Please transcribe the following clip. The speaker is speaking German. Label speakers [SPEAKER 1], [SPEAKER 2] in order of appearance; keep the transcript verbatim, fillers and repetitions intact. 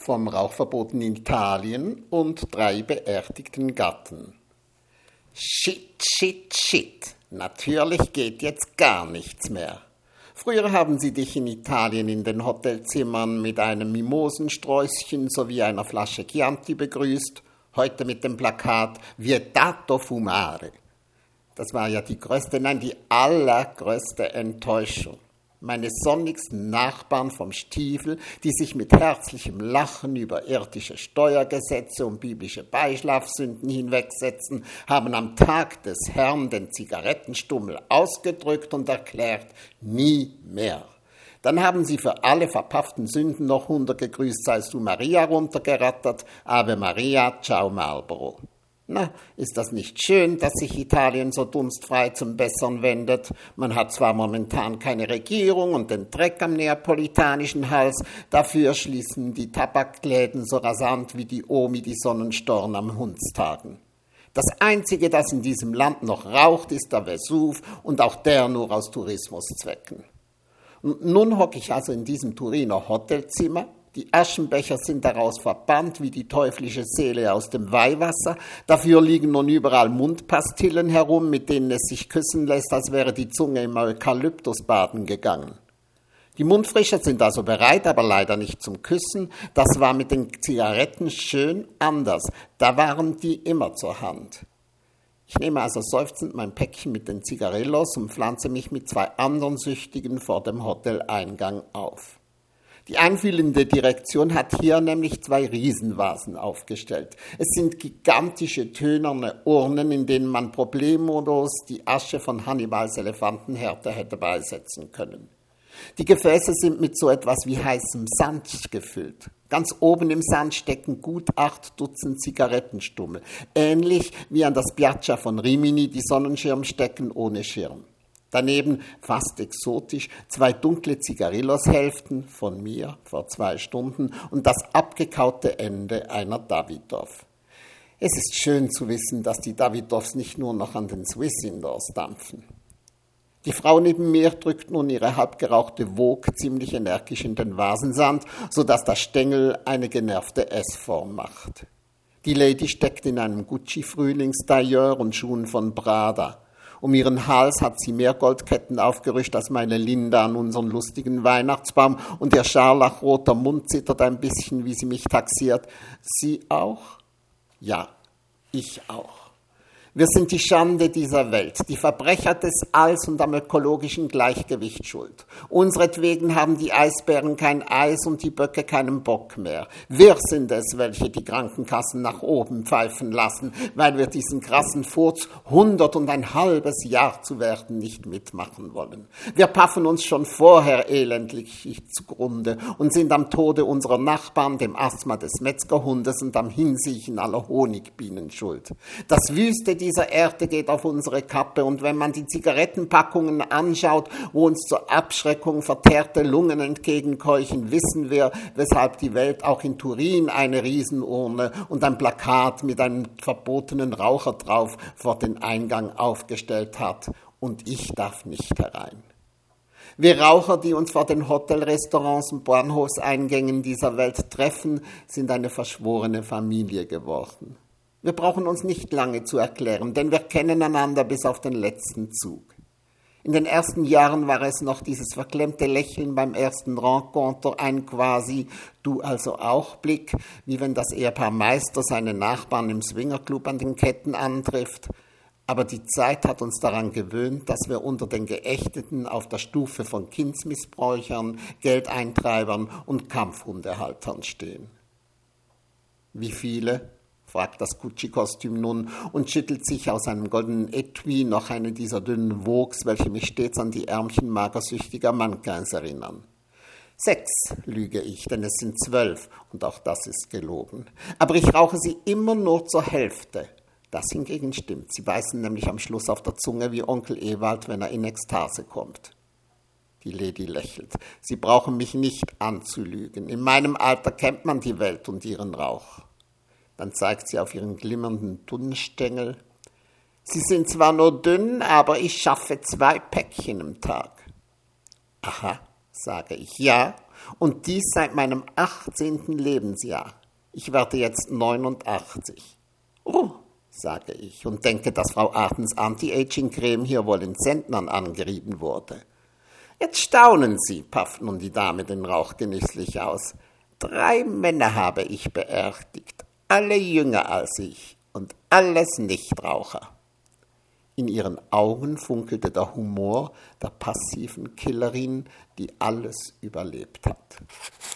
[SPEAKER 1] vom Rauchverbot in Italien und drei beerdigten Gatten. Shit, shit, shit. Natürlich geht jetzt gar nichts mehr. Früher haben sie dich in Italien in den Hotelzimmern mit einem Mimosensträußchen sowie einer Flasche Chianti begrüßt, heute mit dem Plakat Vietato fumare. Das war ja die größte, nein, die allergrößte Enttäuschung. Meine sonnigsten Nachbarn vom Stiefel, die sich mit herzlichem Lachen über irdische Steuergesetze und biblische Beischlafsünden hinwegsetzen, haben am Tag des Herrn den Zigarettenstummel ausgedrückt und erklärt, nie mehr. Dann haben sie für alle verpafften Sünden noch runtergegrüßt, seist du Maria runtergerattert, Ave Maria, ciao Marlboro. Na, ist das nicht schön, dass sich Italien so dunstfrei zum Besseren wendet? Man hat zwar momentan keine Regierung und den Dreck am neapolitanischen Hals, dafür schließen die Tabakläden so rasant wie die Omi die Sonnenstorn am Hundstagen. Das Einzige, das in diesem Land noch raucht, ist der Vesuv und auch der nur aus Tourismuszwecken. Und nun hocke ich also in diesem Turiner Hotelzimmer. Die Aschenbecher sind daraus verbannt wie die teuflische Seele aus dem Weihwasser. Dafür liegen nun überall Mundpastillen herum, mit denen es sich küssen lässt, als wäre die Zunge im Eukalyptus baden gegangen. Die Mundfrischer sind also bereit, aber leider nicht zum Küssen. Das war mit den Zigaretten schön anders. Da waren die immer zur Hand. Ich nehme also seufzend mein Päckchen mit den Zigarillos und pflanze mich mit zwei anderen Süchtigen vor dem Hoteleingang auf. Die einfühlende Direktion hat hier nämlich zwei Riesenvasen aufgestellt. Es sind gigantische tönerne Urnen, in denen man problemlos die Asche von Hannibals Elefantenhärte hätte beisetzen können. Die Gefäße sind mit so etwas wie heißem Sand gefüllt. Ganz oben im Sand stecken gut acht Dutzend Zigarettenstummel, ähnlich wie an das Piazza von Rimini die Sonnenschirmstecken ohne Schirm. Daneben, fast exotisch, zwei dunkle Zigarillos-Hälften von mir vor zwei Stunden und das abgekaute Ende einer Davidoff. Es ist schön zu wissen, dass die Davidoffs nicht nur noch an den Swiss Indoors dampfen. Die Frau neben mir drückt nun ihre halbgerauchte Vogue ziemlich energisch in den Vasensand, sodass der Stängel eine genervte S-Form macht. Die Lady steckt in einem Gucci-Frühlingstailleur und Schuhen von Prada. Um ihren Hals hat sie mehr Goldketten aufgerüscht als meine Linda an unseren lustigen Weihnachtsbaum und ihr scharlachroter Mund zittert ein bisschen, wie sie mich taxiert. Sie auch? Ja, ich auch. Wir sind die Schande dieser Welt, die Verbrecher des Alls und am ökologischen Gleichgewicht schuld. Unseretwegen haben die Eisbären kein Eis und die Böcke keinen Bock mehr. Wir sind es, welche die Krankenkassen nach oben pfeifen lassen, weil wir diesen krassen Furz hundert und ein halbes Jahr zu werden nicht mitmachen wollen. Wir paffen uns schon vorher elendlich zugrunde und sind am Tode unserer Nachbarn, dem Asthma des Metzgerhundes und am Hinsiechen aller Honigbienen schuld. Das wüste dieser Erde geht auf unsere Kappe und wenn man die Zigarettenpackungen anschaut, wo uns zur Abschreckung verteerte Lungen entgegenkeuchen, wissen wir, weshalb die Welt auch in Turin eine Riesenurne und ein Plakat mit einem verbotenen Raucher drauf vor den Eingang aufgestellt hat und ich darf nicht herein. Wir Raucher, die uns vor den Hotelrestaurants und Bahnhofseingängen dieser Welt treffen, sind eine verschworene Familie geworden. Wir brauchen uns nicht lange zu erklären, denn wir kennen einander bis auf den letzten Zug. In den ersten Jahren war es noch dieses verklemmte Lächeln beim ersten Rencontre, ein quasi du also auch Blick, wie wenn das Ehepaar Meister seine Nachbarn im Swingerclub an den Ketten antrifft. Aber die Zeit hat uns daran gewöhnt, dass wir unter den Geächteten auf der Stufe von Kindsmissbräuchern, Geldeintreibern und Kampfhundehaltern stehen. Wie viele? Fragt das Gucci-Kostüm nun und schüttelt sich aus einem goldenen Etui noch eine dieser dünnen Vogues, welche mich stets an die Ärmchen magersüchtiger Mannequins erinnern. Sechs, lüge ich, denn es sind zwölf, und auch das ist gelogen. Aber ich rauche sie immer nur zur Hälfte. Das hingegen stimmt, sie beißen nämlich am Schluss auf der Zunge wie Onkel Ewald, wenn er in Ekstase kommt. Die Lady lächelt. Sie brauchen mich nicht anzulügen. In meinem Alter kennt man die Welt und ihren Rauch. Dann zeigt sie auf ihren glimmernden Dunnstängel. Sie sind zwar nur dünn, aber ich schaffe zwei Päckchen im Tag. Aha, sage ich, ja. Und dies seit meinem achtzehnten Lebensjahr. Ich werde jetzt neunundachtzig. Oh, sage ich und denke, dass Frau Artens Anti-Aging-Creme hier wohl in Zentnern angerieben wurde. Jetzt staunen Sie, pafft nun die Dame den Rauch genüsslich aus. Drei Männer habe ich beerdigt, alle jünger als ich und alles Nichtraucher. In ihren Augen funkelte der Humor der passiven Killerin, die alles überlebt hat.